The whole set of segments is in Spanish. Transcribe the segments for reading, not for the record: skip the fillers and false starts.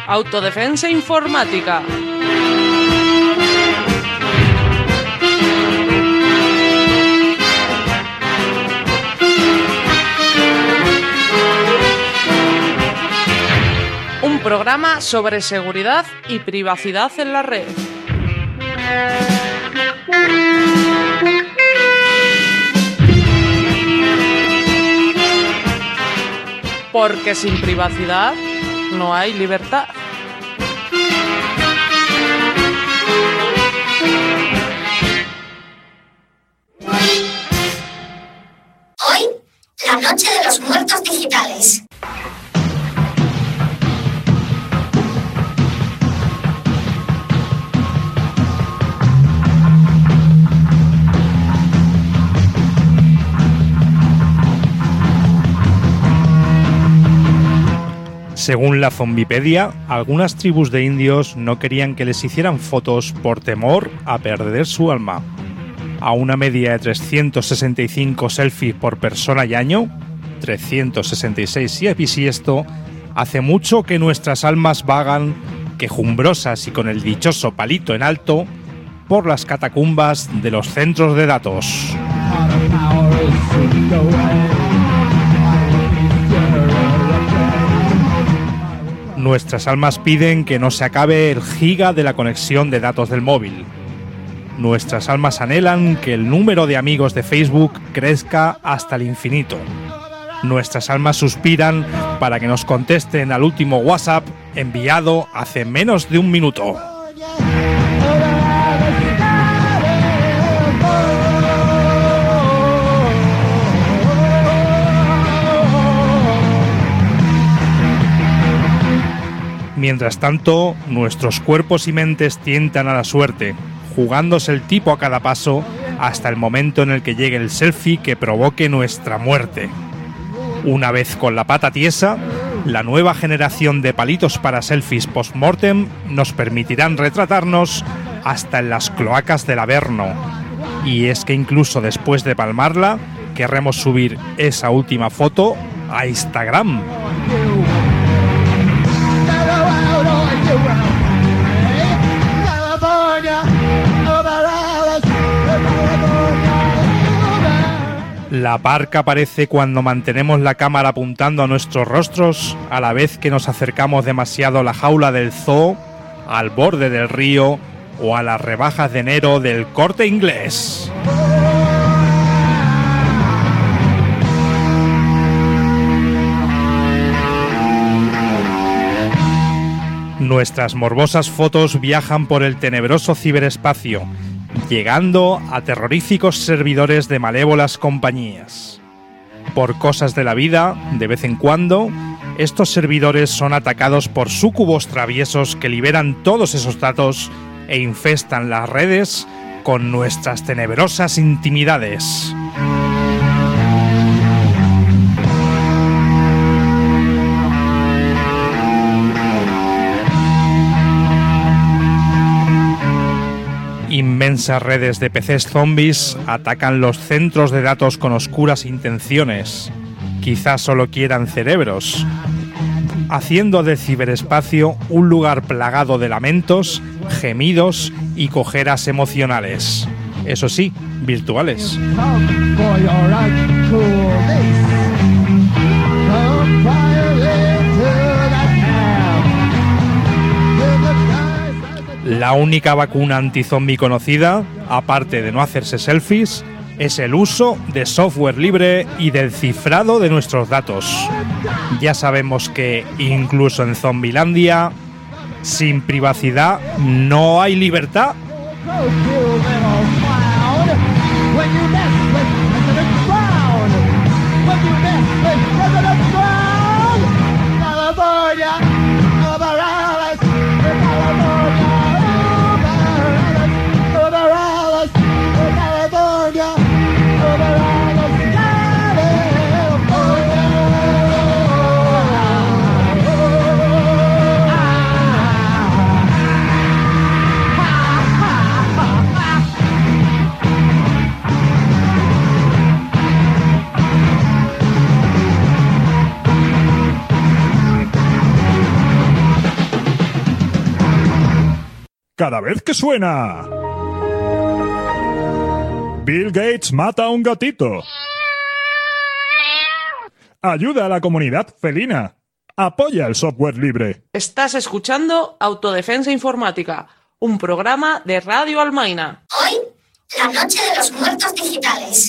Autodefensa informática. Un programa sobre seguridad y privacidad en la red. Porque sin privacidad no hay libertad. Hoy, la noche de los muertos digitales. Según la Zombipedia, algunas tribus de indios no querían que les hicieran fotos por temor a perder su alma. A una media de 365 selfies por persona y año, 366 si es bisiesto, hace mucho que nuestras almas vagan, quejumbrosas y con el dichoso palito en alto, por las catacumbas de los centros de datos. Nuestras almas piden que no se acabe el giga de la conexión de datos del móvil. Nuestras almas anhelan que el número de amigos de Facebook crezca hasta el infinito. Nuestras almas suspiran para que nos contesten al último WhatsApp enviado hace menos de un minuto. Mientras tanto, nuestros cuerpos y mentes tientan a la suerte, jugándose el tipo a cada paso hasta el momento en el que llegue el selfie que provoque nuestra muerte. Una vez con la pata tiesa, la nueva generación de palitos para selfies post-mortem nos permitirán retratarnos hasta en las cloacas del Averno. Y es que incluso después de palmarla, querremos subir esa última foto a Instagram. La parca aparece cuando mantenemos la cámara apuntando a nuestros rostros, a la vez que nos acercamos demasiado a la jaula del zoo, al borde del río o a las rebajas de enero del Corte Inglés. Nuestras morbosas fotos viajan por el tenebroso ciberespacio, llegando a terroríficos servidores de malévolas compañías. Por cosas de la vida, de vez en cuando, estos servidores son atacados por súcubos traviesos que liberan todos esos datos e infestan las redes con nuestras tenebrosas intimidades. Inmensas redes de PCs zombies atacan los centros de datos con oscuras intenciones. Quizás solo quieran cerebros, haciendo del ciberespacio un lugar plagado de lamentos, gemidos y cojeras emocionales. Eso sí, virtuales. La única vacuna antizombie conocida, aparte de no hacerse selfies, es el uso de software libre y del cifrado de nuestros datos. Ya sabemos que, incluso en Zombilandia, sin privacidad no hay libertad. cada vez que suena. Bill Gates mata a un gatito. Ayuda a la comunidad felina. Apoya el software libre. Estás escuchando Autodefensa Informática, un programa de Radio Almaina. Hoy, la noche de los muertos digitales.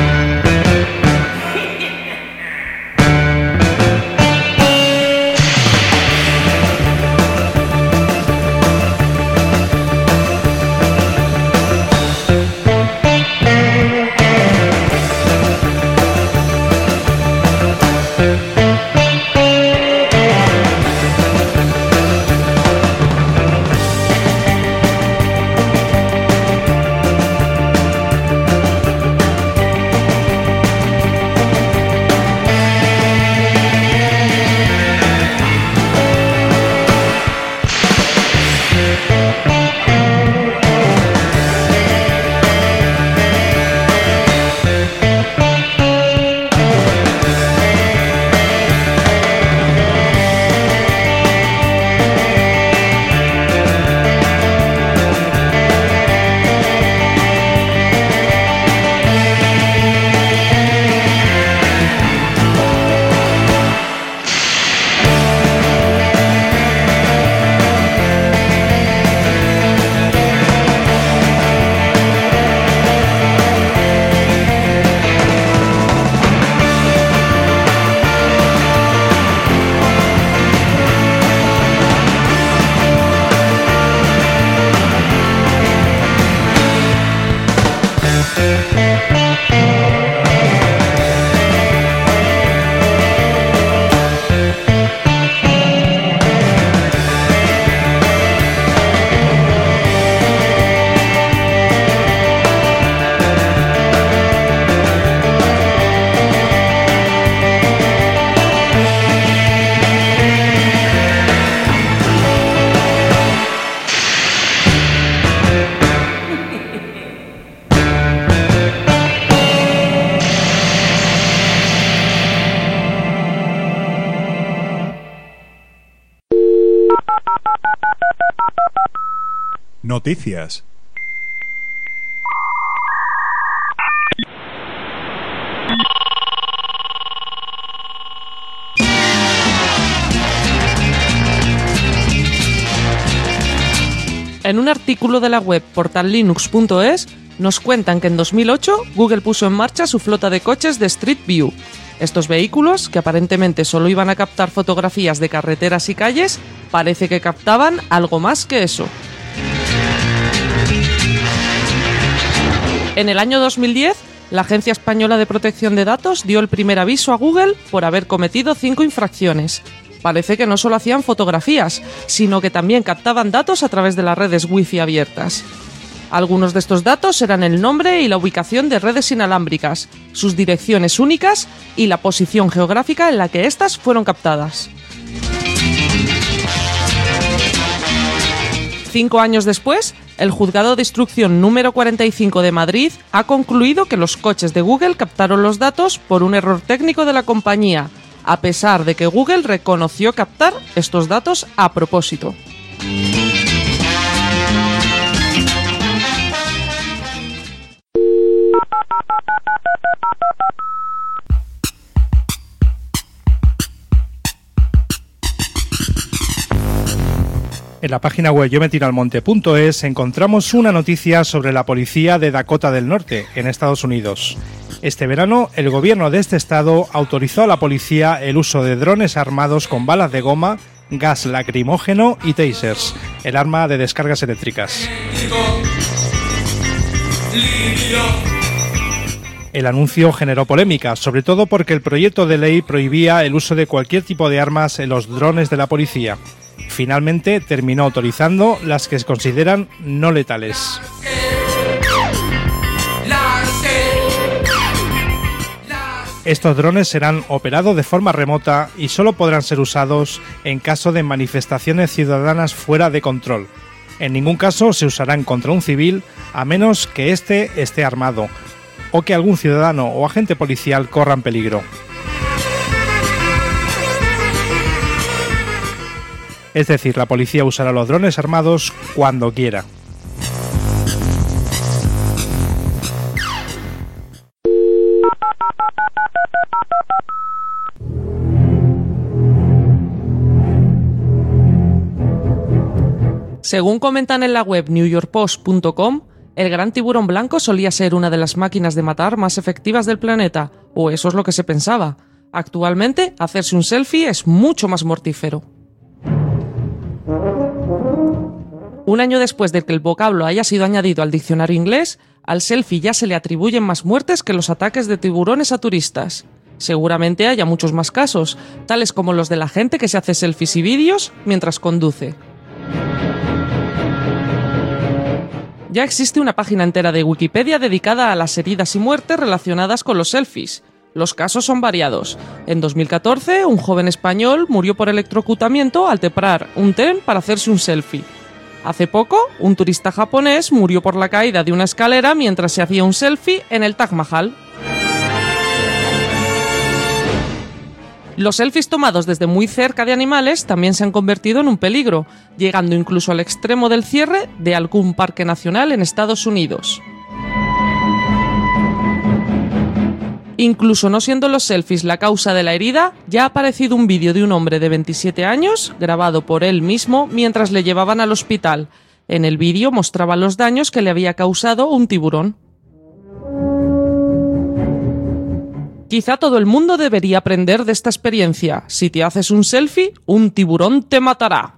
Noticias. En un artículo de la web portallinux.es nos cuentan que en 2008 Google puso en marcha su flota de coches de Street View. Estos vehículos, que aparentemente solo iban a captar fotografías de carreteras y calles, parece que captaban algo más que eso. En el año 2010, la Agencia Española de Protección de Datos dio el primer aviso a Google por haber cometido 5 infracciones. Parece que no solo hacían fotografías, sino que también captaban datos a través de las redes Wi-Fi abiertas. Algunos de estos datos eran el nombre y la ubicación de redes inalámbricas, sus direcciones únicas y la posición geográfica en la que éstas fueron captadas. 5 años después, el Juzgado de Instrucción número 45 de Madrid ha concluido que los coches de Google captaron los datos por un error técnico de la compañía, a pesar de que Google reconoció captar estos datos a propósito. En la página web yometiralmonte.es encontramos una noticia sobre la policía de Dakota del Norte, en Estados Unidos. Este verano, el gobierno de este estado autorizó a la policía el uso de drones armados con balas de goma, gas lacrimógeno y tasers, el arma de descargas eléctricas. El anuncio generó polémica, sobre todo porque el proyecto de ley prohibía el uso de cualquier tipo de armas en los drones de la policía. Finalmente terminó autorizando las que se consideran no letales. Estos drones serán operados de forma remota y solo podrán ser usados en caso de manifestaciones ciudadanas fuera de control. En ningún caso se usarán contra un civil a menos que éste esté armado o que algún ciudadano o agente policial corran peligro. Es decir, la policía usará los drones armados cuando quiera. Según comentan en la web newyorkpost.com, el gran tiburón blanco solía ser una de las máquinas de matar más efectivas del planeta, o eso es lo que se pensaba. Actualmente, hacerse un selfie es mucho más mortífero. Un año después de que el vocablo haya sido añadido al diccionario inglés, al selfie ya se le atribuyen más muertes que los ataques de tiburones a turistas. Seguramente haya muchos más casos, tales como los de la gente que se hace selfies y vídeos mientras conduce. Ya existe una página entera de Wikipedia dedicada a las heridas y muertes relacionadas con los selfies. Los casos son variados. En 2014, un joven español murió por electrocutamiento al trepar un tren para hacerse un selfie. Hace poco, un turista japonés murió por la caída de una escalera mientras se hacía un selfie en el Taj Mahal. Los selfies tomados desde muy cerca de animales también se han convertido en un peligro, llegando incluso al extremo del cierre de algún parque nacional en Estados Unidos. Incluso no siendo los selfies la causa de la herida, ya ha aparecido un vídeo de un hombre de 27 años, grabado por él mismo mientras le llevaban al hospital. En el vídeo mostraba los daños que le había causado un tiburón. Quizá todo el mundo debería aprender de esta experiencia. Si te haces un selfie, un tiburón te matará.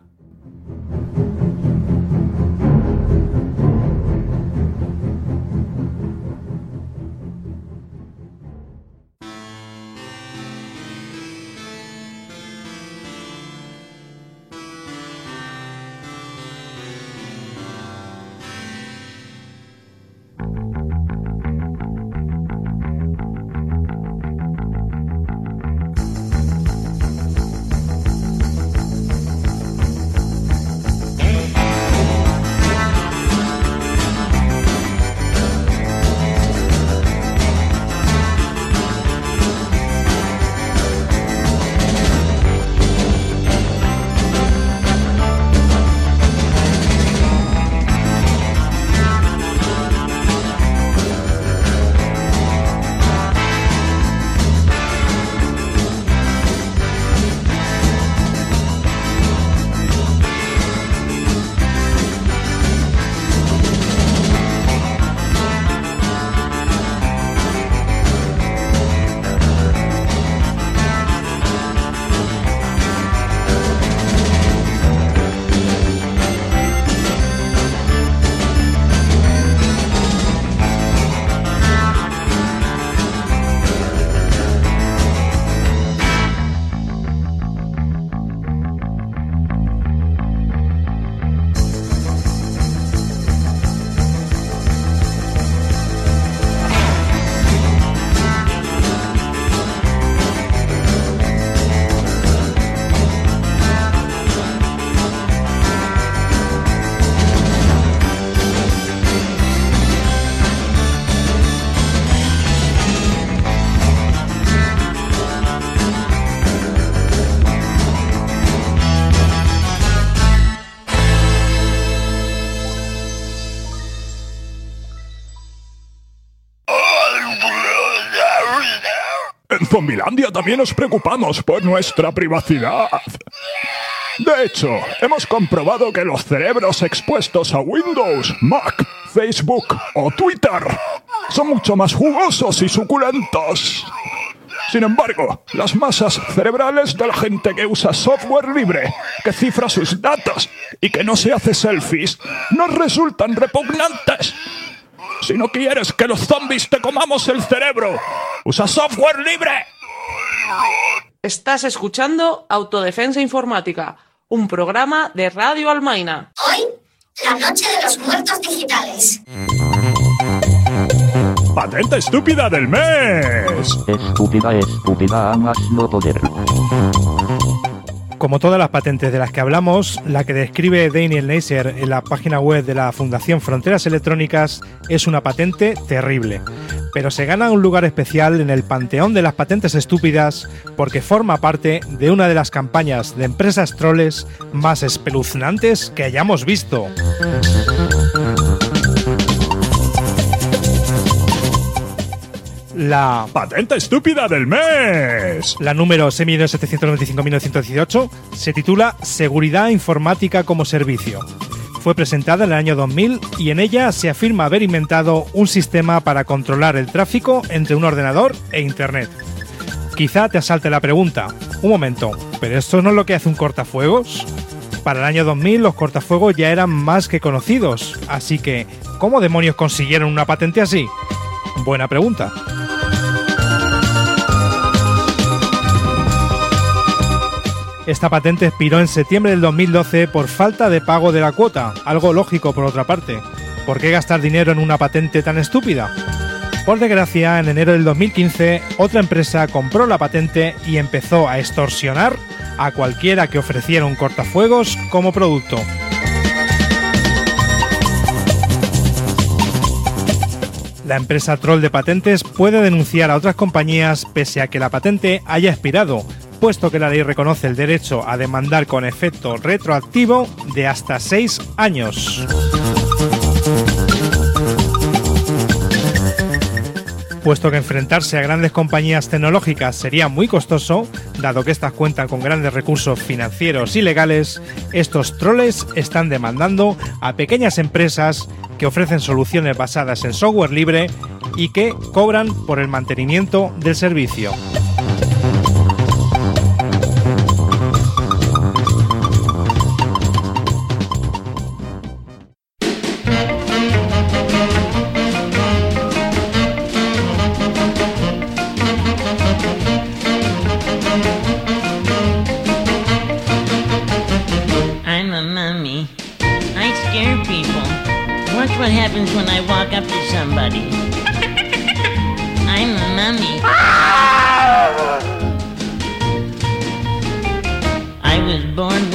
En Zombilandia también nos preocupamos por nuestra privacidad. De hecho, hemos comprobado que los cerebros expuestos a Windows, Mac, Facebook o Twitter son mucho más jugosos y suculentos. Sin embargo, las masas cerebrales de la gente que usa software libre, que cifra sus datos y que no se hace selfies, nos resultan repugnantes. Si no quieres que los zombies te comamos el cerebro, usa software libre. Estás escuchando Autodefensa Informática, un programa de Radio Almaina. Hoy, la noche de los muertos digitales. ¡Patente estúpida del mes! Estúpida a más no poder. Como todas las patentes de las que hablamos, la que describe Daniel Neisser en la página web de la Fundación Fronteras Electrónicas es una patente terrible, pero se gana un lugar especial en el panteón de las patentes estúpidas porque forma parte de una de las campañas de empresas troles más espeluznantes que hayamos visto. La ¡Patente estúpida del mes! La número 6.795.918 se titula Seguridad Informática como Servicio. Fue presentada en el año 2000 y en ella se afirma haber inventado un sistema para controlar el tráfico entre un ordenador e Internet. Quizá te asalte la pregunta, un momento, ¿pero esto no es lo que hace un cortafuegos? Para el año 2000 los cortafuegos ya eran más que conocidos, así que ¿cómo demonios consiguieron una patente así? Buena pregunta. Esta patente expiró en septiembre del 2012 por falta de pago de la cuota, algo lógico por otra parte. ¿Por qué gastar dinero en una patente tan estúpida? Por desgracia, en enero del 2015, otra empresa compró la patente y empezó a extorsionar a cualquiera que ofreciera un cortafuegos como producto. La empresa troll de patentes puede denunciar a otras compañías pese a que la patente haya expirado, puesto que la ley reconoce el derecho a demandar con efecto retroactivo de hasta 6 años. Puesto que enfrentarse a grandes compañías tecnológicas sería muy costoso, dado que estas cuentan con grandes recursos financieros y legales, estos troles están demandando a pequeñas empresas que ofrecen soluciones basadas en software libre y que cobran por el mantenimiento del servicio. What happens when I walk up to somebody? I'm a mummy. I was born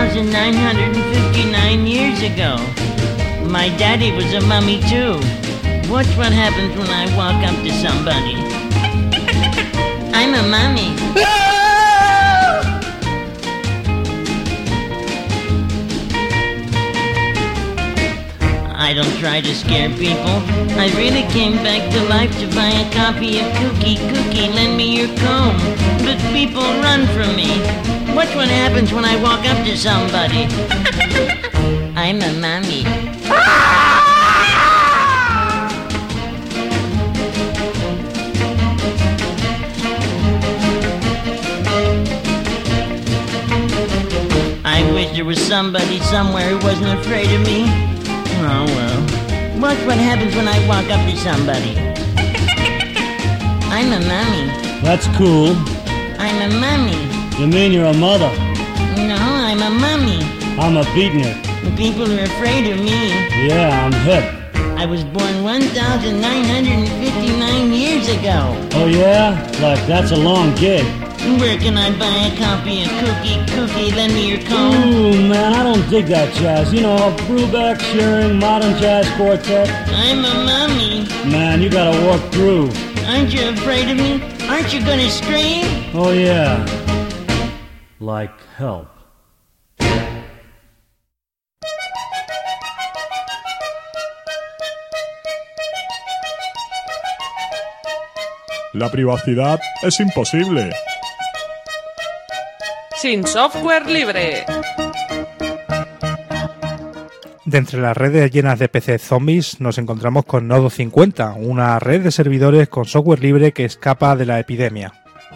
1,959 years ago. My daddy was a mummy too. Watch what happens when I walk up to somebody. I'm a mummy. I don't try to scare people. I really came back to life to buy a copy of Cookie. Lend me your comb. But people run from me. Watch what happens when I walk up to somebody. I'm a mummy. I wish there was somebody somewhere who wasn't afraid of me. Oh, well. Watch what happens when I walk up to somebody. I'm a mummy. That's cool. I'm a mummy. You mean you're a mother? No, I'm a mummy. I'm a beatnik. People are afraid of me. Yeah, I'm hip. I was born 1,959 years ago. Oh, yeah? Like, that's a long gig. Where can I buy a copy of Cookie, lend me your comb? Ooh, man, I don't dig that jazz. You know, Brubeck, Shearing, Modern Jazz Quartet. I'm a mummy. Man, you gotta walk through. Aren't you afraid of me? Aren't you gonna scream? Oh, yeah. Like help. La privacidad es imposible. Sin software libre. De entre las redes llenas de PC zombies nos encontramos con Nodo 50, una red de servidores con software libre que escapa de la epidemia.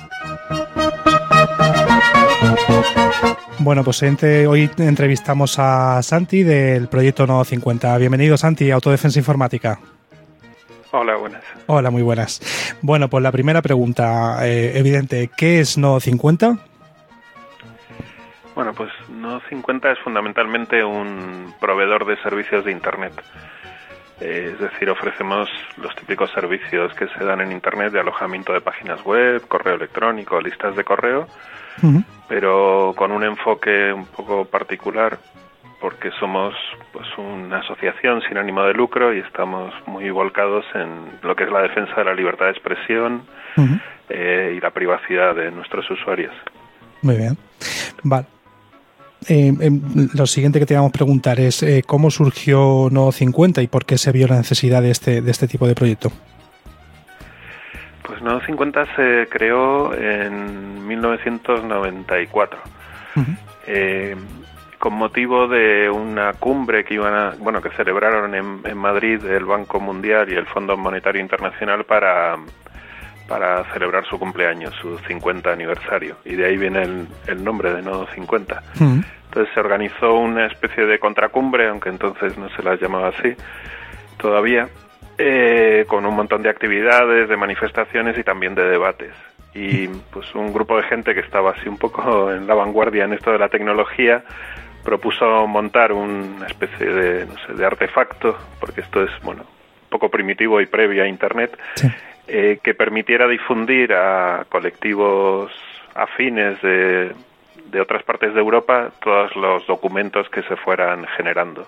Bueno, pues hoy entrevistamos a Santi del proyecto Nodo 50. Bienvenido, Santi, a Autodefensa Informática. Hola, buenas. Hola, muy buenas. Bueno, pues la primera pregunta evidente, ¿qué es Nodo 50? Bueno, pues Nodo 50 es fundamentalmente un proveedor de servicios de Internet. Es decir, ofrecemos los típicos servicios que se dan en Internet de alojamiento de páginas web, correo electrónico, listas de correo, pero con un enfoque un poco particular, porque somos pues una asociación sin ánimo de lucro y estamos muy volcados en lo que es la defensa de la libertad de expresión y la privacidad de nuestros usuarios. Muy bien. Vale. Lo siguiente que te vamos a preguntar es ¿cómo surgió Nodo 50 y por qué se vio la necesidad de este tipo de proyecto? Pues Nodo 50 se creó en 1994 con motivo de una cumbre que que celebraron en Madrid el Banco Mundial y el Fondo Monetario Internacional para celebrar su cumpleaños, su 50 aniversario, y de ahí viene el nombre de Nodo 50. Entonces se organizó una especie de contracumbre, aunque entonces no se las llamaba así todavía, con un montón de actividades, de manifestaciones y también de debates. Y pues un grupo de gente que estaba así un poco en la vanguardia en esto de la tecnología propuso montar una especie de artefacto, porque esto es un poco primitivo y previo a Internet, que permitiera difundir a colectivos afines de otras partes de Europa todos los documentos que se fueran generando.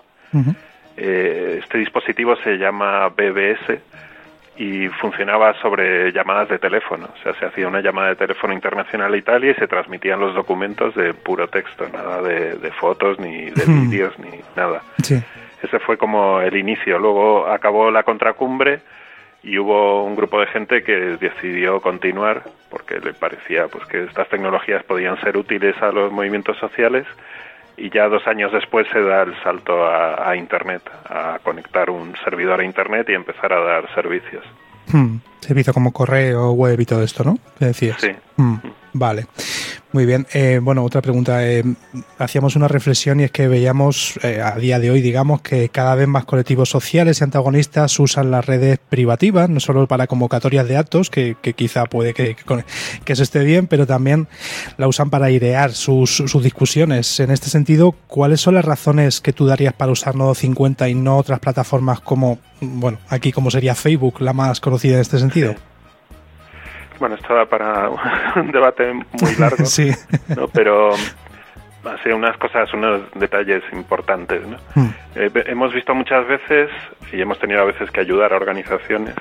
Este dispositivo se llama BBS y funcionaba sobre llamadas de teléfono. O sea, se hacía una llamada de teléfono internacional a Italia y se transmitían los documentos de puro texto, nada de fotos, ni de vídeos, ni nada. Sí. Ese fue como el inicio. Luego acabó la contracumbre y hubo un grupo de gente que decidió continuar porque le parecía pues que estas tecnologías podían ser útiles a los movimientos sociales, y ya 2 años después se da el salto a Internet, a conectar un servidor a Internet y empezar a dar servicios. Servicio como correo, web y todo esto, ¿no? ¿Qué decías? Sí. Vale. Muy bien. Otra pregunta. Hacíamos una reflexión y es que veíamos a día de hoy, digamos, que cada vez más colectivos sociales y antagonistas usan las redes privativas, no solo para convocatorias de actos, que quizá puede que se esté bien, pero también la usan para airear sus discusiones. En este sentido, ¿cuáles son las razones que tú darías para usar Nodo 50 y no otras plataformas como, aquí como sería Facebook, la más conocida en este sentido? Sí. Bueno, esto da para un debate muy largo, sí. ¿no? Pero así unos detalles importantes, ¿no? Hemos visto muchas veces, y hemos tenido a veces que ayudar a organizaciones,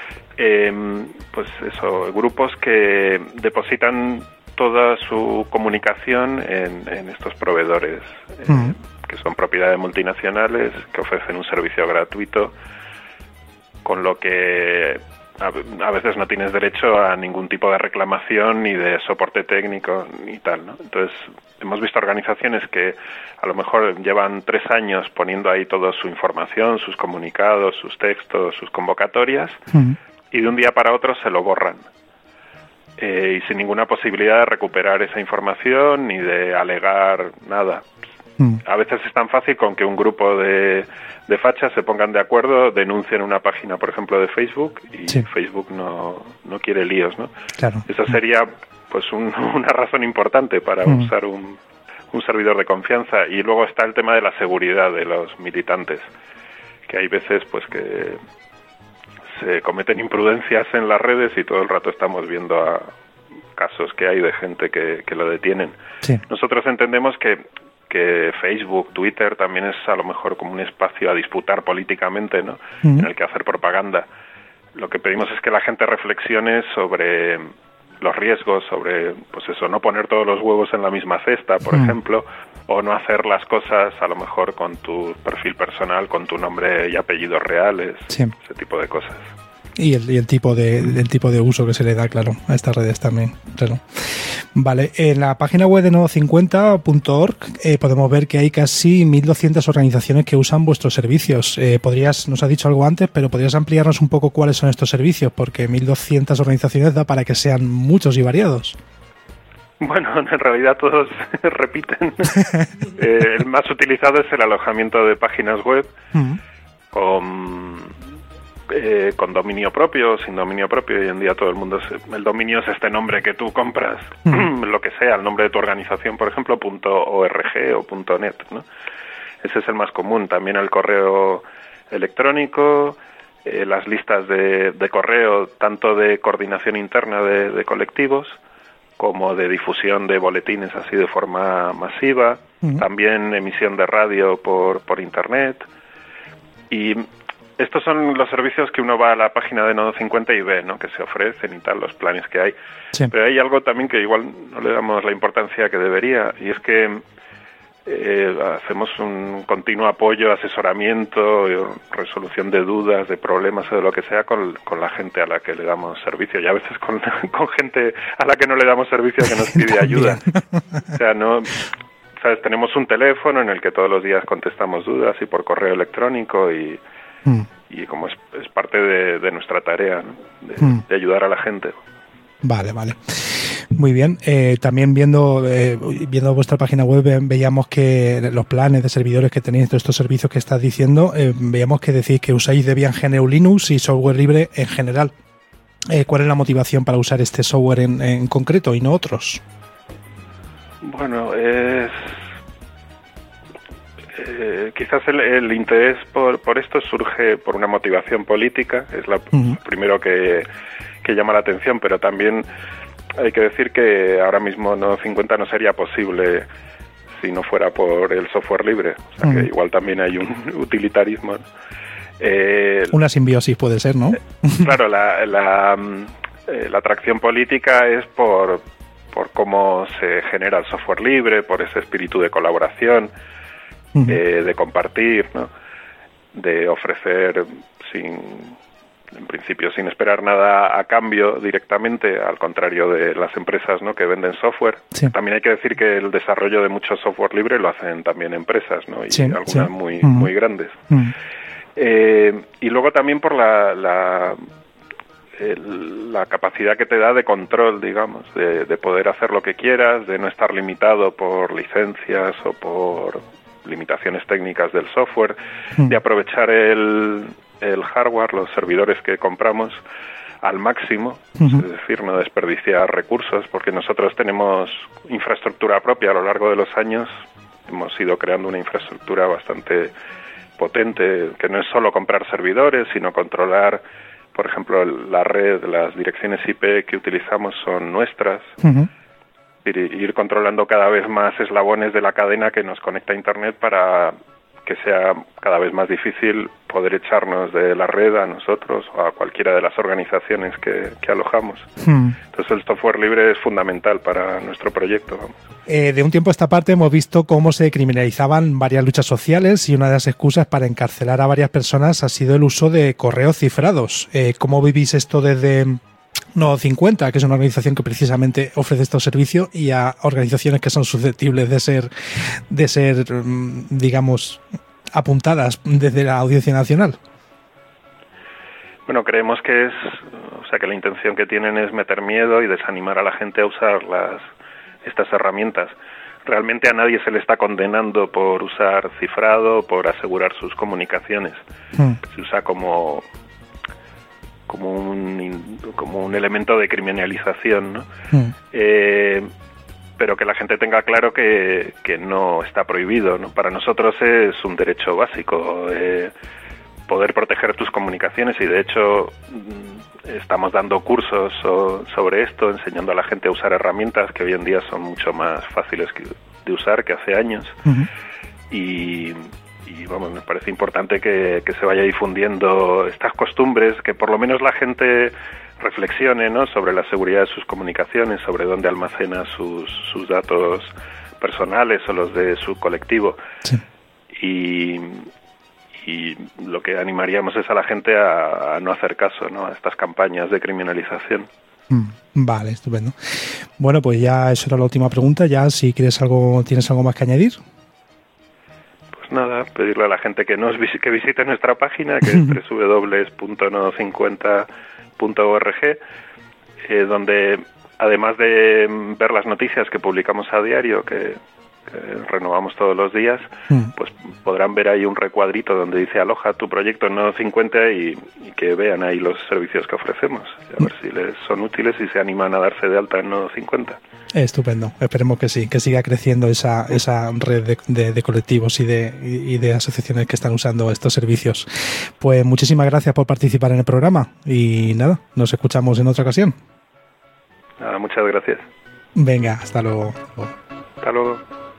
grupos que depositan toda su comunicación en estos proveedores, que son propiedad de multinacionales, que ofrecen un servicio gratuito, con lo que a veces no tienes derecho a ningún tipo de reclamación ni de soporte técnico ni tal, ¿no? Entonces hemos visto organizaciones que a lo mejor llevan 3 años poniendo ahí toda su información, sus comunicados, sus textos, sus convocatorias, y de un día para otro se lo borran, y sin ninguna posibilidad de recuperar esa información ni de alegar nada. A veces es tan fácil con que un grupo de fachas se pongan de acuerdo, denuncien una página, por ejemplo, de Facebook, y Facebook no quiere líos, ¿no? Claro. Eso sería pues una razón importante para usar un servidor de confianza. Y luego está el tema de la seguridad de los militantes, que hay veces pues que se cometen imprudencias en las redes y todo el rato estamos viendo casos que hay de gente que lo detienen. Sí. Nosotros entendemos que Facebook, Twitter también es a lo mejor como un espacio a disputar políticamente, ¿no? En el que hacer propaganda. Lo que pedimos es que la gente reflexione sobre los riesgos, sobre, pues eso, no poner todos los huevos en la misma cesta, por ejemplo, o no hacer las cosas a lo mejor con tu perfil personal, con tu nombre y apellidos reales, ese tipo de cosas. Y el tipo de uso que se le da, claro, a estas redes también, claro. Vale, en la página web de nodo50.org podemos ver que hay casi 1.200 organizaciones que usan vuestros servicios. Nos has dicho algo antes, pero podrías ampliarnos un poco cuáles son estos servicios, porque 1.200 organizaciones da para que sean muchos y variados. Bueno, en realidad todos repiten. El más utilizado es el alojamiento de páginas web con dominio propio, sin dominio propio. Hoy en día todo el mundo el dominio es este nombre que tú compras, lo que sea, el nombre de tu organización, por ejemplo, .org o .net, ¿no? Ese es el más común. También el correo electrónico, las listas de correo, tanto de coordinación interna de colectivos, como de difusión de boletines así de forma masiva, también emisión de radio por internet. Y estos son los servicios que uno va a la página de Nodo 50 y ve, ¿no?, que se ofrecen y tal, los planes que hay. Sí. Pero hay algo también que igual no le damos la importancia que debería, y es que hacemos un continuo apoyo, asesoramiento, resolución de dudas, de problemas o de lo que sea con la gente a la que le damos servicio, y a veces con gente a la que no le damos servicio, que nos pide ayuda. O sea, no, ¿sabes? Tenemos un teléfono en el que todos los días contestamos dudas, y por correo electrónico, y como es parte de nuestra tarea, ¿no?, de ayudar a la gente. Vale. Muy bien. También viendo vuestra página web veíamos que los planes de servidores que tenéis, todos estos servicios que estás diciendo, veíamos que decís que usáis Debian GNU Linux y software libre en general. ¿Cuál es la motivación para usar este software en concreto y no otros? Bueno, quizás el interés por esto surge por una motivación política, es lo primero que llama la atención, pero también hay que decir que ahora mismo Nodo 50 no sería posible si no fuera por el software libre, o sea que igual también hay un utilitarismo, ¿no? Una simbiosis puede ser, ¿no? Claro, la atracción política es por cómo se genera el software libre, por ese espíritu de colaboración, de compartir, ¿no?, de ofrecer en principio sin esperar nada a cambio directamente, al contrario de las empresas, ¿no?, que venden software. Sí. También hay que decir que el desarrollo de mucho software libre lo hacen también empresas, ¿no?, y algunas muy grandes. Y luego también por la capacidad que te da de control, digamos, de poder hacer lo que quieras, de no estar limitado por licencias o por limitaciones técnicas del software, de aprovechar el hardware, los servidores que compramos al máximo, es decir, no desperdiciar recursos, porque nosotros tenemos infraestructura propia a lo largo de los años. Hemos ido creando una infraestructura bastante potente, que no es solo comprar servidores, sino controlar, por ejemplo, la red, las direcciones IP que utilizamos son nuestras. Ir controlando cada vez más eslabones de la cadena que nos conecta a Internet para que sea cada vez más difícil poder echarnos de la red a nosotros o a cualquiera de las organizaciones que alojamos. Entonces el software libre es fundamental para nuestro proyecto. De un tiempo a esta parte hemos visto cómo se criminalizaban varias luchas sociales, y una de las excusas para encarcelar a varias personas ha sido el uso de correos cifrados. ¿Cómo vivís esto desde Nodo 50, que es una organización que precisamente ofrece estos servicios, y a organizaciones que son susceptibles de ser, digamos, apuntadas desde la Audiencia Nacional? Bueno, creemos que que la intención que tienen es meter miedo y desanimar a la gente a usar estas herramientas. Realmente a nadie se le está condenando por usar cifrado, por asegurar sus comunicaciones. Se usa como un elemento de criminalización, ¿no? Pero que la gente tenga claro que no está prohibido, ¿no? Para nosotros es un derecho básico poder proteger tus comunicaciones, y de hecho estamos dando cursos sobre esto, enseñando a la gente a usar herramientas que hoy en día son mucho más fáciles de usar que hace años. Y vamos, me parece importante que se vaya difundiendo estas costumbres, que por lo menos la gente reflexione, ¿no?, sobre la seguridad de sus comunicaciones, sobre dónde almacena sus datos personales o los de su colectivo. Y lo que animaríamos es a la gente a no hacer caso, ¿no?, a estas campañas de criminalización. Vale, estupendo. Bueno, pues ya eso era la última pregunta. Ya, si tienes algo más que añadir. Nada, pedirle a la gente que visite nuestra página, que es www.nodo50.org, donde además de ver las noticias que publicamos a diario, que renovamos todos los días, pues podrán ver ahí un recuadrito donde dice aloja tu proyecto en Nodo 50 y que vean ahí los servicios que ofrecemos, a ver si les son útiles y se animan a darse de alta en Nodo 50. Estupendo, esperemos que sí, que siga creciendo esa red de colectivos y de asociaciones que están usando estos servicios. Pues muchísimas gracias por participar en el programa y nada, nos escuchamos en otra ocasión. Nada, muchas gracias. Venga, hasta luego. Hasta luego.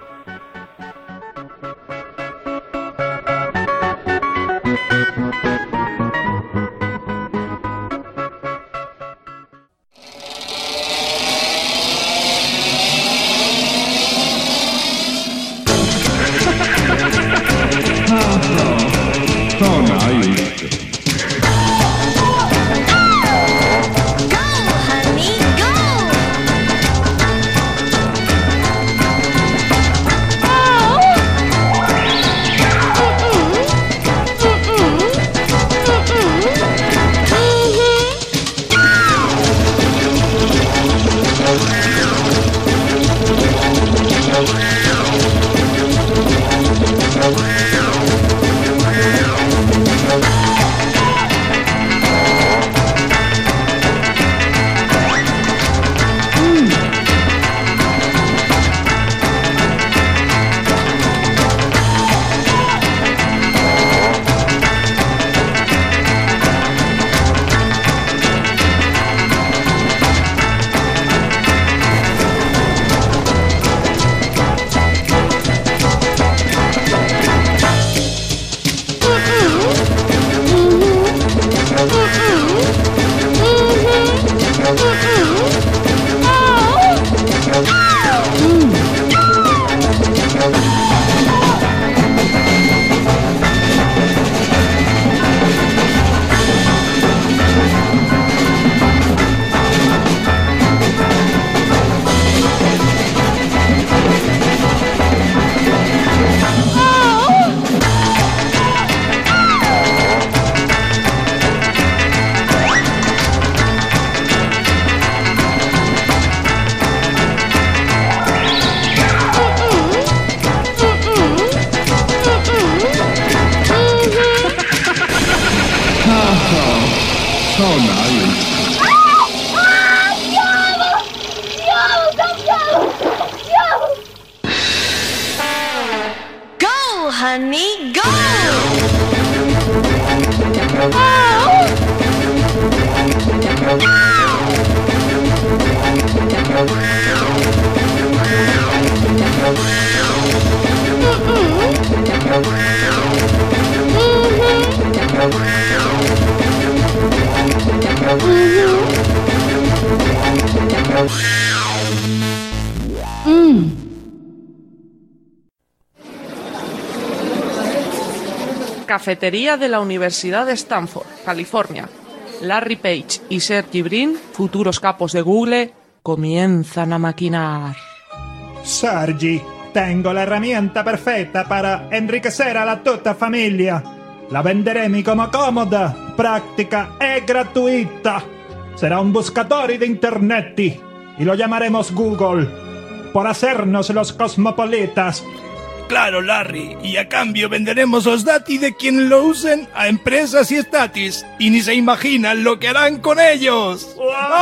Honey, go! Cafetería de la Universidad de Stanford, California. Larry Page y Sergey Brin, futuros capos de Google, comienzan a maquinar. Sergey, tengo la herramienta perfetta para enriquecer a la tutta familia. La venderemo como cómoda, práctica e gratuita. Será un buscador de internet y lo llamaremos Google, por hacernos los cosmopolitas. Claro, Larry, y a cambio venderemos los dati de quienes lo usen a empresas y estatis, y ni se imaginan lo que harán con ellos.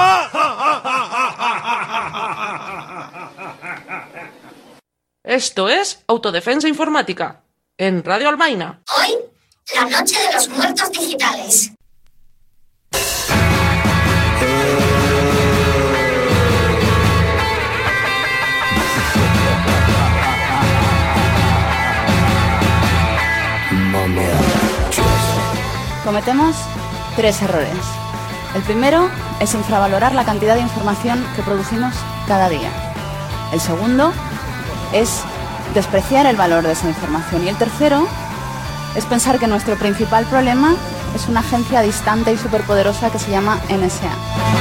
Esto es Autodefensa Informática, en Radio Almaina. Hoy, la noche de los muertos digitales. Cometemos 3 errores. El primero es infravalorar la cantidad de información que producimos cada día. El segundo es despreciar el valor de esa información. Y el tercero es pensar que nuestro principal problema es una agencia distante y superpoderosa que se llama NSA.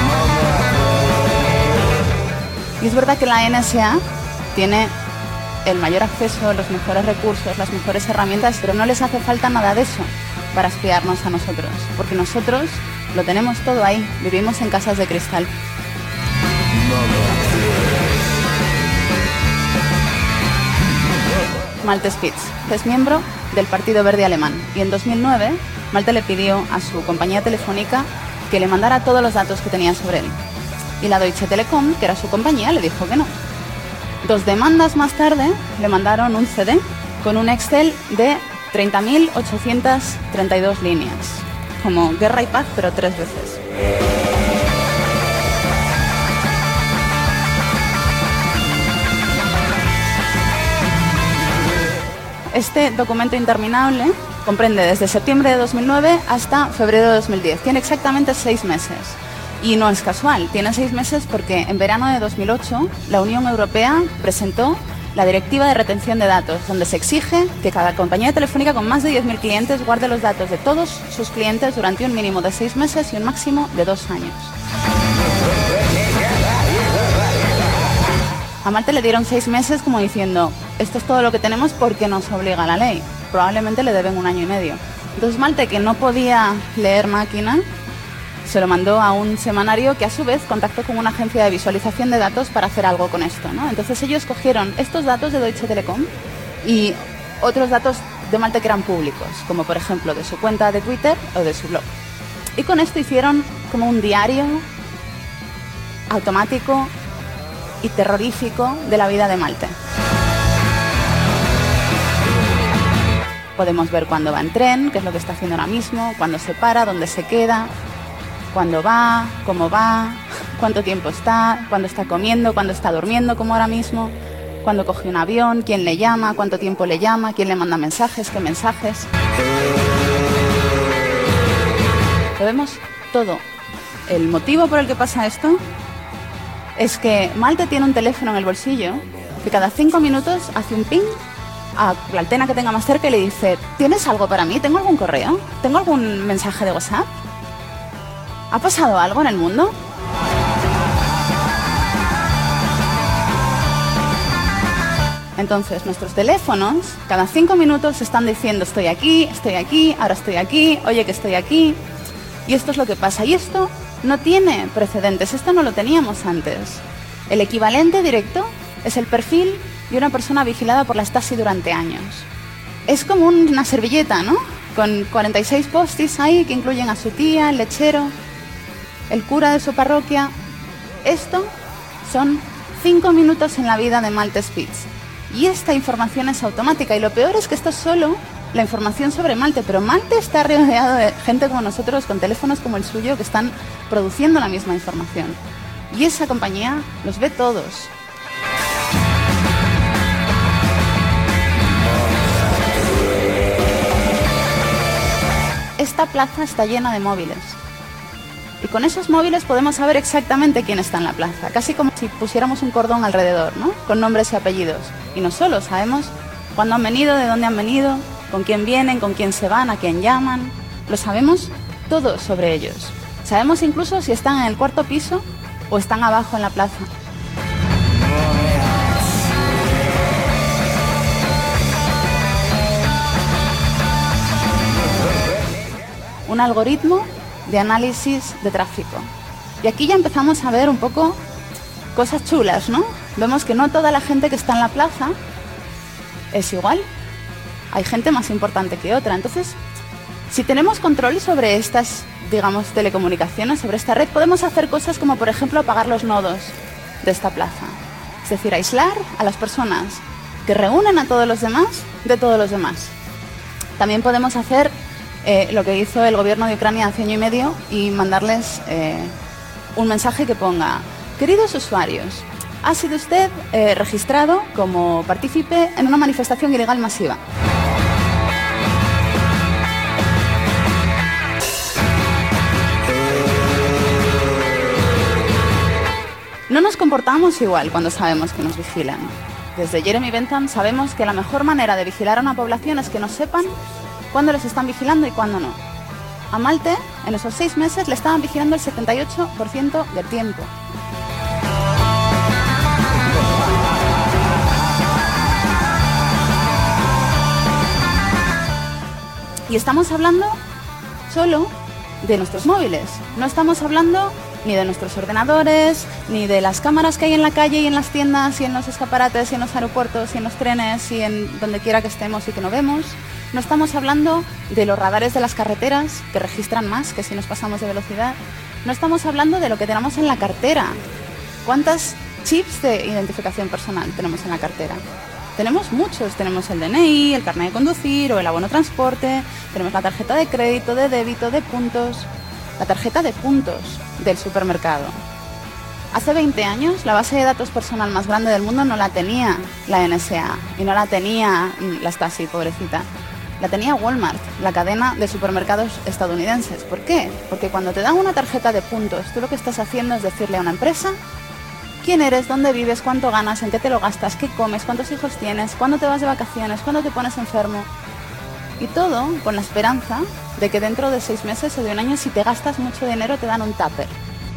Y es verdad que la NSA tiene el mayor acceso, los mejores recursos, las mejores herramientas, pero no les hace falta nada de eso para espiarnos a nosotros, porque nosotros lo tenemos todo ahí, vivimos en casas de cristal. Malte Spitz es miembro del Partido Verde Alemán y en 2009 Malte le pidió a su compañía telefónica que le mandara todos los datos que tenía sobre él. y la Deutsche Telekom, que era su compañía, le dijo que no. 2 demandas más tarde le mandaron un CD con un Excel de 30.832 líneas, como Guerra y Paz, pero 3 veces. Este documento interminable comprende desde septiembre de 2009 hasta febrero de 2010. Tiene exactamente 6 meses. Y no es casual, tiene 6 meses porque en verano de 2008 la Unión Europea presentó la Directiva de Retención de Datos, donde se exige que cada compañía telefónica con más de 10.000 clientes guarde los datos de todos sus clientes durante un mínimo de 6 meses y un máximo de 2 años. A Malte le dieron 6 meses como diciendo, esto es todo lo que tenemos porque nos obliga la ley. Probablemente le deben 1 año y medio. Entonces Malte, que no podía leer máquina, se lo mandó a un semanario que a su vez contactó con una agencia de visualización de datos para hacer algo con esto, ¿no? Entonces ellos cogieron estos datos de Deutsche Telekom y otros datos de Malte que eran públicos, como por ejemplo de su cuenta de Twitter o de su blog. Y con esto hicieron como un diario automático y terrorífico de la vida de Malte. Podemos ver cuándo va en tren, qué es lo que está haciendo ahora mismo, cuándo se para, dónde se queda, cuándo va, cómo va, cuánto tiempo está, cuándo está comiendo, cuándo está durmiendo, como ahora mismo, cuándo coge un avión, quién le llama, cuánto tiempo le llama, quién le manda mensajes, qué mensajes. Lo vemos todo. El motivo por el que pasa esto es que Malte tiene un teléfono en el bolsillo que cada 5 minutos hace un ping a la antena que tenga más cerca y le dice, ¿tienes algo para mí? ¿Tengo algún correo? ¿Tengo algún mensaje de WhatsApp? ¿Ha pasado algo en el mundo? Entonces, nuestros teléfonos cada 5 minutos están diciendo, estoy aquí, ahora estoy aquí, oye que estoy aquí. Y esto es lo que pasa. Y esto no tiene precedentes, esto no lo teníamos antes. El equivalente directo es el perfil de una persona vigilada por la Stasi durante años. Es como una servilleta, ¿no? Con 46 post-its ahí que incluyen a su tía, el lechero, el cura de su parroquia. Esto son 5 minutos en la vida de Malte Spitz. Y esta información es automática. Y lo peor es que esto es solo la información sobre Malte. Pero Malte está rodeado de gente como nosotros, con teléfonos como el suyo, que están produciendo la misma información. Y esa compañía los ve todos. Esta plaza está llena de móviles. Y con esos móviles podemos saber exactamente quién está en la plaza, casi como si pusiéramos un cordón alrededor, ¿no? Con nombres y apellidos. Y no solo, sabemos cuándo han venido, de dónde han venido, con quién vienen, con quién se van, a quién llaman. Lo sabemos todo sobre ellos. Sabemos incluso si están en el 4º piso o están abajo en la plaza. Un algoritmo de análisis de tráfico. Y aquí ya empezamos a ver un poco cosas chulas, ¿no? Vemos que no toda la gente que está en la plaza es igual. Hay gente más importante que otra. Entonces, si tenemos control sobre estas, digamos, telecomunicaciones, sobre esta red, podemos hacer cosas como, por ejemplo, apagar los nodos de esta plaza. Es decir, aislar a las personas que reúnen a todos los demás de todos los demás. También podemos hacer lo que hizo el gobierno de Ucrania hace 1 año y medio y mandarles un mensaje que ponga: queridos usuarios, ha sido usted registrado como partícipe en una manifestación ilegal masiva. No nos comportamos igual cuando sabemos que nos vigilan. Desde Jeremy Bentham sabemos que la mejor manera de vigilar a una población es que no sepan cuándo les están vigilando y cuándo no. A Malte, en esos 6 meses, le estaban vigilando el 78% del tiempo. Y estamos hablando solo de nuestros móviles. No estamos hablando ni de nuestros ordenadores, ni de las cámaras que hay en la calle y en las tiendas y en los escaparates y en los aeropuertos y en los trenes y en donde quiera que estemos y que no vemos. No estamos hablando de los radares de las carreteras, que registran más que si nos pasamos de velocidad. No estamos hablando de lo que tenemos en la cartera. ¿Cuántas chips de identificación personal tenemos en la cartera? Tenemos muchos. Tenemos el DNI, el carnet de conducir o el abono transporte. Tenemos la tarjeta de crédito, de débito, de puntos. La tarjeta de puntos del supermercado. Hace 20 años, la base de datos personal más grande del mundo no la tenía la NSA y no la tenía la Stasi, pobrecita. La tenía Walmart, la cadena de supermercados estadounidenses. ¿Por qué? Porque cuando te dan una tarjeta de puntos, tú lo que estás haciendo es decirle a una empresa quién eres, dónde vives, cuánto ganas, en qué te lo gastas, qué comes, cuántos hijos tienes, cuándo te vas de vacaciones, cuándo te pones enfermo. Y todo con la esperanza de que dentro de 6 meses o de un año, si te gastas mucho dinero, te dan un tupper.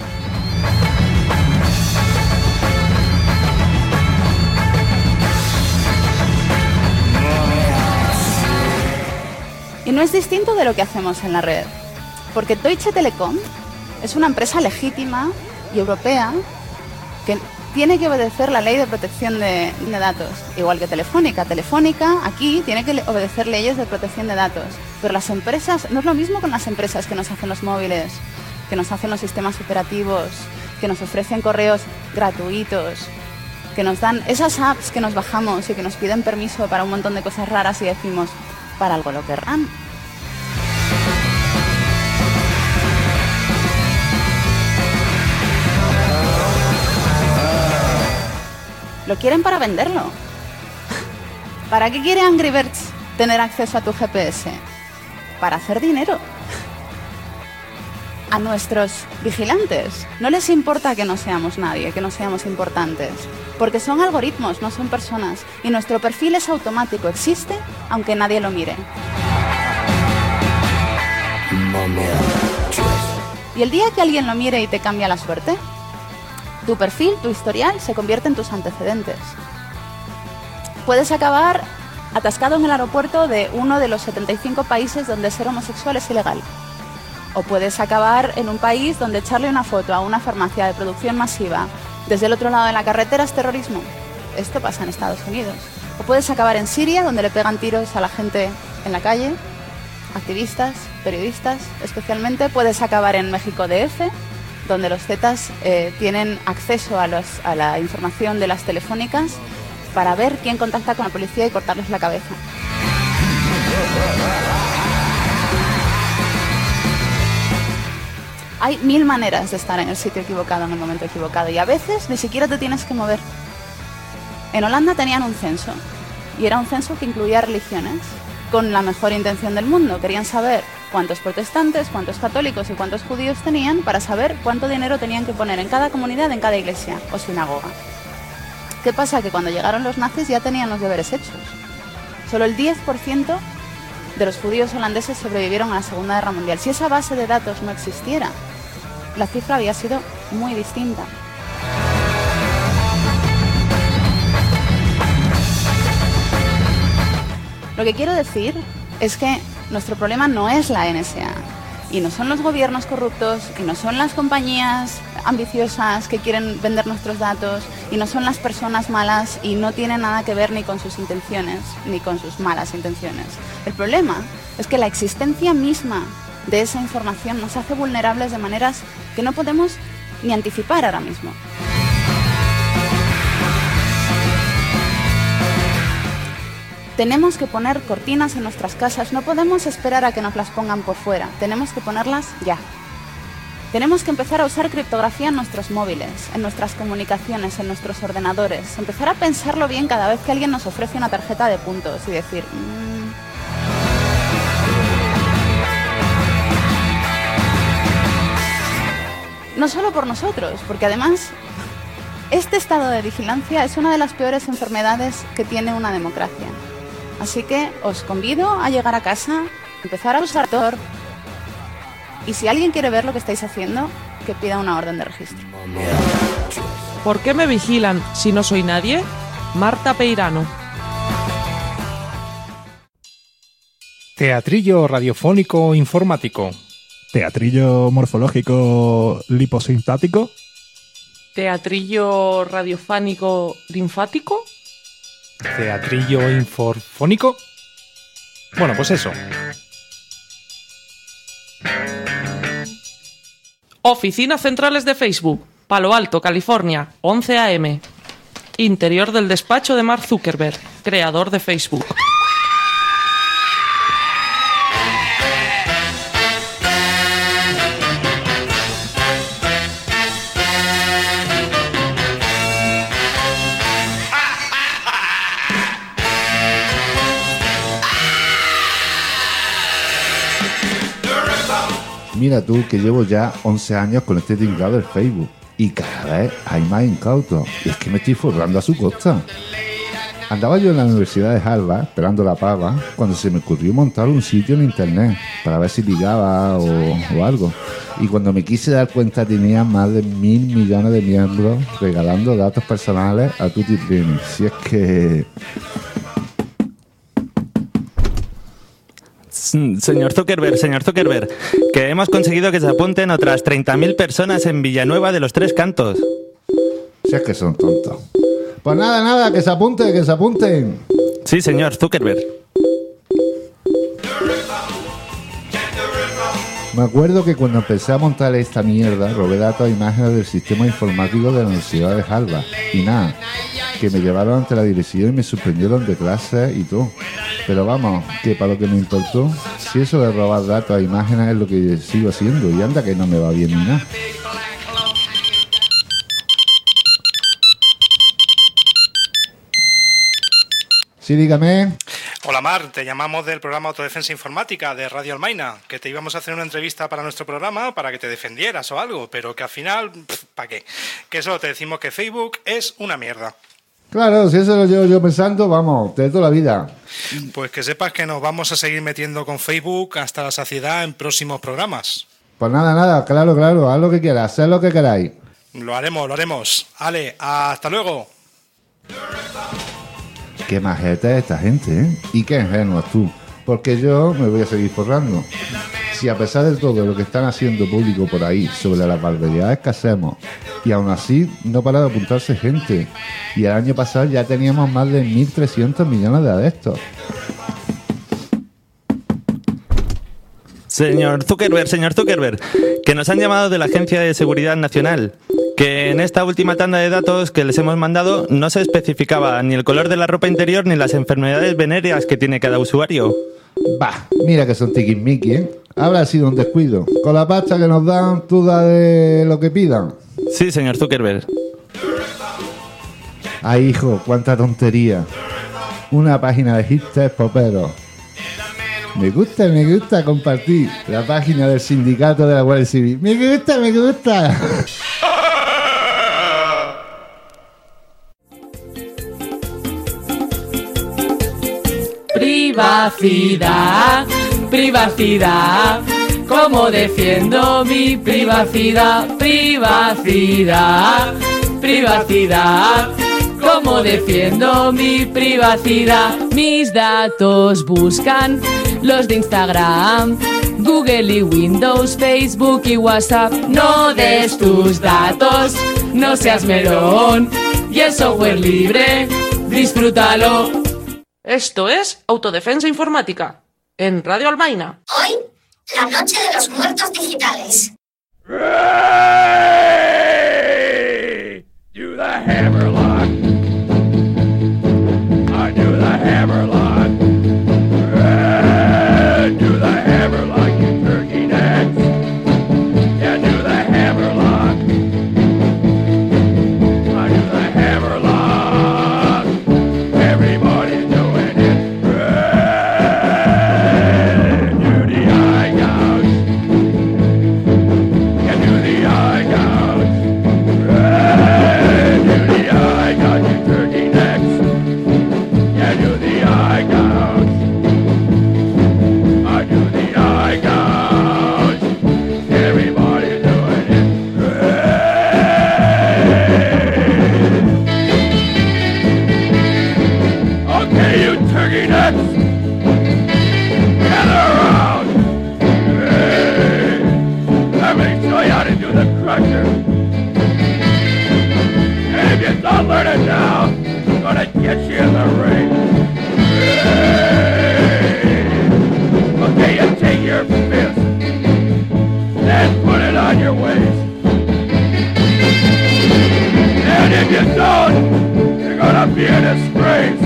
Y no es distinto de lo que hacemos en la red, porque Deutsche Telekom es una empresa legítima y europea que tiene que obedecer la ley de protección de datos, igual que Telefónica. Telefónica aquí tiene que obedecer leyes de protección de datos, pero las empresas, no es lo mismo con las empresas que nos hacen los móviles, que nos hacen los sistemas operativos, que nos ofrecen correos gratuitos, que nos dan esas apps que nos bajamos y que nos piden permiso para un montón de cosas raras y decimos, para algo lo querrán. Lo quieren para venderlo. ¿Para qué quiere Angry Birds tener acceso a tu GPS? Para hacer dinero. A nuestros vigilantes no les importa que no seamos nadie, que no seamos importantes, porque son algoritmos, no son personas, y nuestro perfil es automático, existe aunque nadie lo mire. Y el día que alguien lo mire y te cambia la suerte, tu perfil, tu historial, se convierte en tus antecedentes. Puedes acabar atascado en el aeropuerto de uno de los 75 países donde ser homosexual es ilegal. O puedes acabar en un país donde echarle una foto a una farmacia de producción masiva desde el otro lado de la carretera es terrorismo. Esto pasa en Estados Unidos. O puedes acabar en Siria, donde le pegan tiros a la gente en la calle, activistas, periodistas especialmente. Puedes acabar en México DF, donde los Zetas tienen acceso a la información de las telefónicas para ver quién contacta con la policía y cortarles la cabeza. Hay 1000 maneras de estar en el sitio equivocado en el momento equivocado y a veces ni siquiera te tienes que mover. En Holanda tenían un censo y era un censo que incluía religiones con la mejor intención del mundo. Querían saber cuántos protestantes, cuántos católicos y cuántos judíos tenían para saber cuánto dinero tenían que poner en cada comunidad, en cada iglesia o sinagoga. ¿Qué pasa? Que cuando llegaron los nazis ya tenían los deberes hechos. Solo el 10% de los judíos holandeses sobrevivieron a la Segunda Guerra Mundial. Si esa base de datos no existiera, la cifra había sido muy distinta. Lo que quiero decir es que nuestro problema no es la NSA, y no son los gobiernos corruptos, y no son las compañías ambiciosas que quieren vender nuestros datos, y no son las personas malas, y no tiene nada que ver ni con sus intenciones, ni con sus malas intenciones. El problema es que la existencia misma de esa información nos hace vulnerables de maneras que no podemos ni anticipar ahora mismo. Tenemos que poner cortinas en nuestras casas, no podemos esperar a que nos las pongan por fuera, tenemos que ponerlas ya. Tenemos que empezar a usar criptografía en nuestros móviles, en nuestras comunicaciones, en nuestros ordenadores, empezar a pensarlo bien cada vez que alguien nos ofrece una tarjeta de puntos y decir... No solo por nosotros, porque además este estado de vigilancia es una de las peores enfermedades que tiene una democracia. Así que os convido a llegar a casa, empezar a usar Tor, y si alguien quiere ver lo que estáis haciendo, que pida una orden de registro. ¿Por qué me vigilan si no soy nadie? Marta Peirano. Teatrillo radiofónico informático. Teatrillo morfológico liposintático. Teatrillo radiofánico linfático. Teatrillo infofónico. Bueno, pues eso. Oficinas centrales de Facebook, Palo Alto, California, 11 a.m. Interior del despacho de Mark Zuckerberg, creador de Facebook. Mira tú que llevo ya 11 años con este tinglado del Facebook y cada vez hay más incautos y es que me estoy forrando a su costa. Andaba yo en la Universidad de Harvard esperando la paga cuando se me ocurrió montar un sitio en internet para ver si ligaba o algo. Y cuando me quise dar cuenta tenía más de 1.000 millones de miembros regalando datos personales a tutti frutti. Si es que... Señor Zuckerberg, que hemos conseguido que se apunten otras 30.000 personas en Villanueva de los Tres Cantos. Si es que son tontos. Pues nada, que se apunten. Sí, señor Zuckerberg. Me acuerdo que cuando empecé a montar esta mierda, robé datos e imágenes del sistema informático de la Universidad de Harvard. Y nada, que me llevaron ante la dirección y me suspendieron de clases y todo. Pero vamos, que para lo que me importó, si eso de robar datos e imágenes es lo que sigo haciendo, y anda que no me va bien ni nada. Sí, dígame. Hola Mar, te llamamos del programa Autodefensa Informática de Radio Almaina, que te íbamos a hacer una entrevista para nuestro programa para que te defendieras o algo, pero que al final, ¿para qué? Que solo te decimos que Facebook es una mierda. Claro, si eso lo llevo yo pensando, vamos, de toda la vida. Pues que sepas que nos vamos a seguir metiendo con Facebook hasta la saciedad en próximos programas. Pues nada, claro, haz lo que quieras, haz lo que queráis. Lo haremos. Ale, hasta luego. Qué majeta es esta gente, ¿eh? Y qué ingenuos tú, porque yo me voy a seguir forrando. Si a pesar de todo lo que están haciendo público por ahí sobre las barbaridades que hacemos, y aún así no para de apuntarse gente, y el año pasado ya teníamos más de 1.300 millones de adeptos. Señor Zuckerberg, que nos han llamado de la Agencia de Seguridad Nacional, que en esta última tanda de datos que les hemos mandado no se especificaba ni el color de la ropa interior ni las enfermedades venéreas que tiene cada usuario. Bah, mira que son tiquismiquis, ¿eh? Habrá sido un descuido. Con la pasta que nos dan, tú da de lo que pidan. Sí, señor Zuckerberg. Ay, hijo, cuánta tontería. Una página de hipsters poperos. Me gusta compartir la página del sindicato de la Guardia Civil. Me gusta. Privacidad, ¿cómo defiendo mi privacidad? Privacidad, ¿cómo defiendo mi privacidad? Mis datos buscan los de Instagram, Google y Windows, Facebook y WhatsApp. No des tus datos, no seas melón, y el software libre, disfrútalo. Esto es Autodefensa Informática, en Radio Almaina. Hoy, la noche de los muertos digitales. Ray! Do the Hammerlock. I do the Hammerlock. Ray! Do the Hammerlock, you turkey necks. Yeah, do the Hammerlock. I do the Hammerlock. Everybody's doing it. Ray! Do the eye gouge. Yeah, do the eye gouge. Ray! Do the eye gouge, you turkey necks. Yeah, do the eye gouge. I do the eye gouge. Everybody's doing it. Okay, you turkey nuts, gather around. Hey, let me show you how to do the crusher. And if you don't learn it now, I'm gonna get you in the ring. Hey, okay, you take your fist, then put it on your waist. if you don't, you're gonna be a disgrace.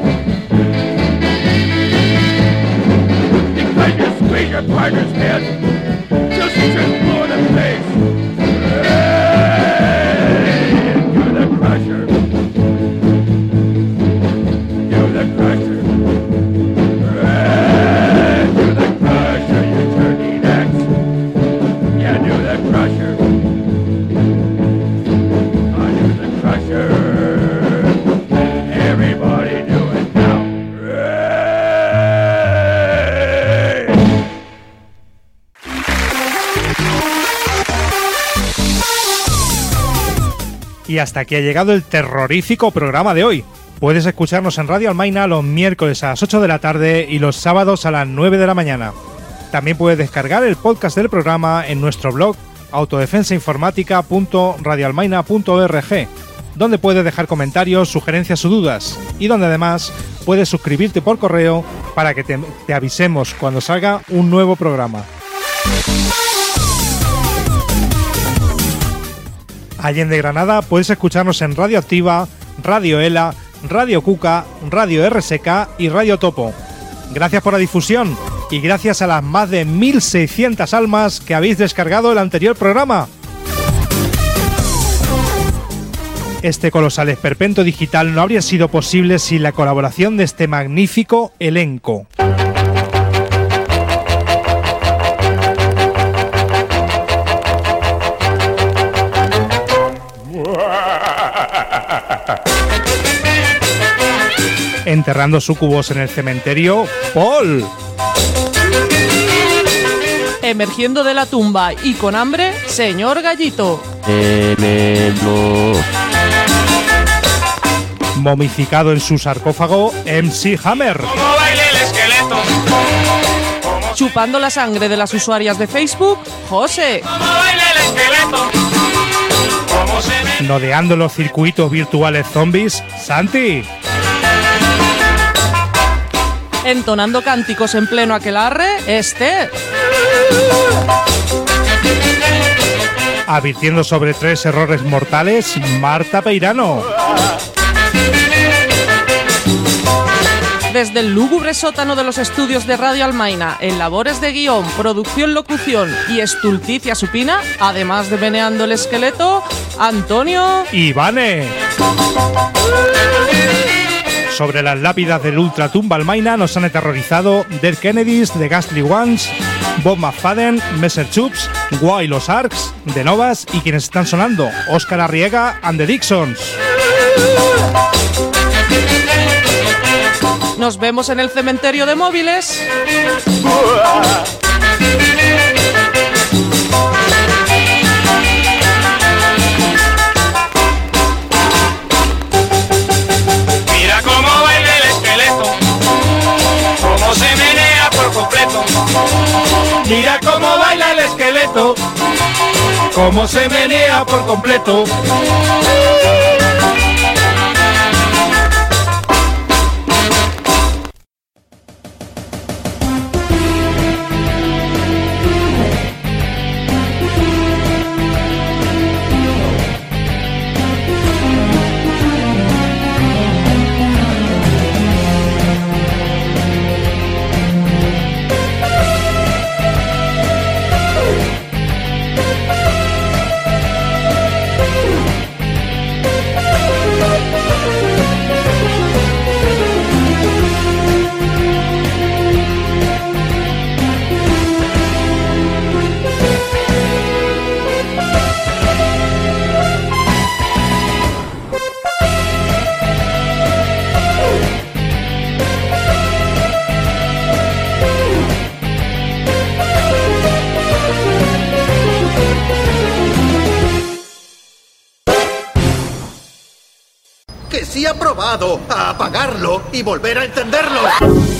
Because you squeeze your partner's head, just blue in the face. Hey, you're the crusher. You're the crusher. Hey, you're the crusher, you turkey necks. Yeah, you're the crusher. Everybody do it now. Y hasta aquí ha llegado el terrorífico programa de hoy. Puedes escucharnos en Radio Almaina los miércoles a las 8 de la tarde y los sábados a las 9 de la mañana. También puedes descargar el podcast del programa en nuestro blog autodefensainformática.radioalmaina.org, donde puedes dejar comentarios, sugerencias o dudas, y donde además puedes suscribirte por correo para que te avisemos cuando salga un nuevo programa. Allende Granada puedes escucharnos en Radio Activa, Radio ELA, Radio Cuca, Radio RSK y Radio Topo. Gracias por la difusión y gracias a las más de 1.600 almas que habéis descargado el anterior programa. Este colosal esperpento digital no habría sido posible sin la colaboración de este magnífico elenco. Enterrando súcubos en el cementerio, Paul. Emergiendo de la tumba y con hambre, señor Gallito. Momificado en su sarcófago, MC Hammer. Como baila el esqueleto. Chupando la sangre de las usuarias de Facebook, José. Como baila el esqueleto. Como se ve. Nodeando los circuitos virtuales zombies, Santi. Entonando cánticos en pleno aquelarre, Esther. Advirtiendo sobre 3 errores mortales, Marta Peirano. Desde el lúgubre sótano de los estudios de Radio Almaina, en labores de guión, producción, locución y estulticia supina, además de meneando el esqueleto, Antonio Ivane. Sobre las lápidas del Ultratumba Almaina nos han aterrorizado Dead Kennedys, The Ghastly Ones, Bob McFadden, Messer Chups, Guay los Arcs, The Novas y quienes están sonando, Óscar Arriega and the Dixons. Nos vemos en el cementerio de móviles. Mira cómo baila el esqueleto, cómo se menea por completo. Mira cómo baila el esqueleto, cómo se menea por completo. Que sí ha probado a apagarlo y volver a encenderlo.